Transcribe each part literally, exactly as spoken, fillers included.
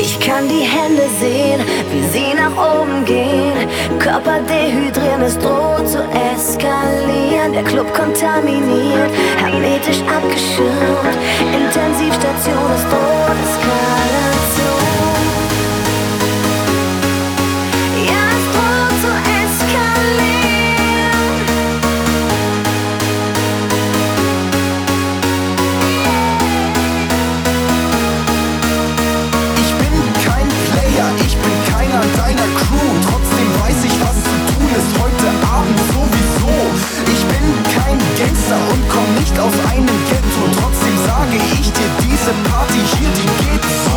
Ich kann die Hände sehen, wie sie nach oben gehen. Körper dehydrieren, es droht zu eskalieren. Der Club kontaminiert, hermetisch abgeschirmt. Intensivstation, es droht Eskalation. Ja, es droht zu eskalieren. Ich bin kein Player, ich bin keiner deiner Crew. Trotzdem weiß ich, was zu tun ist heute Abend sowieso. Ich bin kein Gangster und komm nicht aus einem Ghetto. Trotzdem sage ich dir, diese Party hier, die geht so.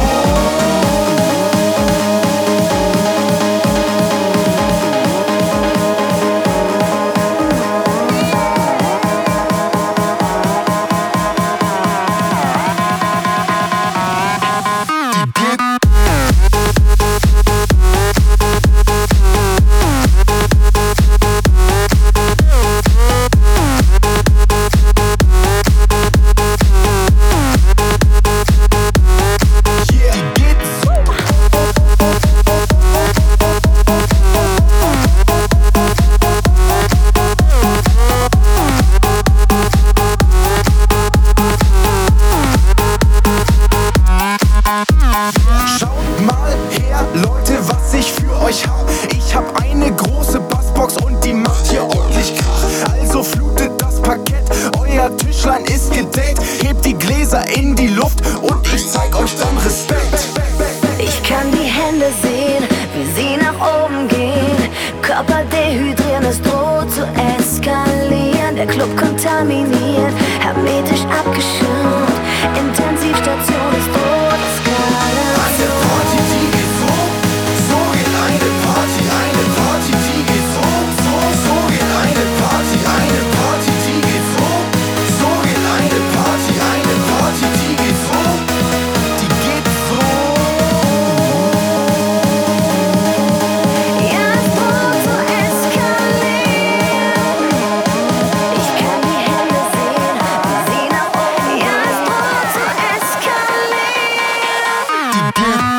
Leute, was ich für euch hab. Ich hab eine große Bassbox und die macht hier ordentlich Krach. Also flutet das Parkett, euer Tischlein ist gedeckt. Hebt die Gläser in die Luft und ich zeig euch dann Respekt. Ich kann die Hände sehen, wie sie nach oben gehen. Körper dehydrieren, es droht zu eskalieren. Der Club kontaminiert, hermetisch abgeschirmt. Intensivstation, es droht Eskalation. Eine Party, die geht so, so geht eine Party, eine Party, die geht so, so, so geht eine Party, eine Party, die geht so, so geht eine Party, eine Party, die geht so, die geht so. Ja, es droht zu eskalieren. Ich kann die Hände sehen, wie sie nach oben. Ja, es droht zu eskalieren. Die geht